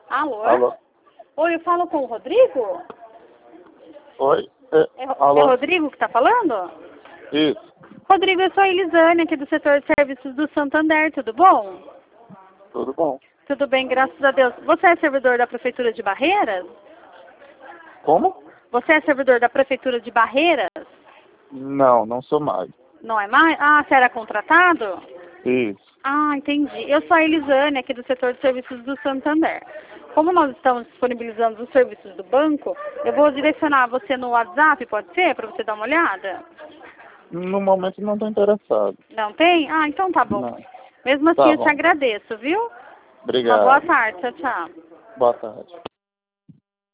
Alô? Alô? Oi, eu falo com o Rodrigo? Oi? É Alô? Rodrigo que tá falando? Isso, Rodrigo, eu sou a Elisane, aqui do setor de serviços do Santander, tudo bom? tudo bom. Tudo bem, graças a Deus. Você é servidor da Prefeitura de Barreiras? Como? Você é servidor da Prefeitura de Barreiras? Não, não sou mais. Não é mais? Ah, você era contratado? Isso. Ah, entendi. Eu sou a Elisane, aqui do setor de serviços do Santander. Como nós estamos disponibilizando os serviços do banco, eu vou direcionar você no WhatsApp, pode ser? Para você dar uma olhada? No momento não estou interessado. Não tem? Ah, então tá bom. Não. Mesmo assim, Tá eu te bom. agradeço, viu? Uma boa Obrigado. tarde. Tchau, tchau. Boa tarde.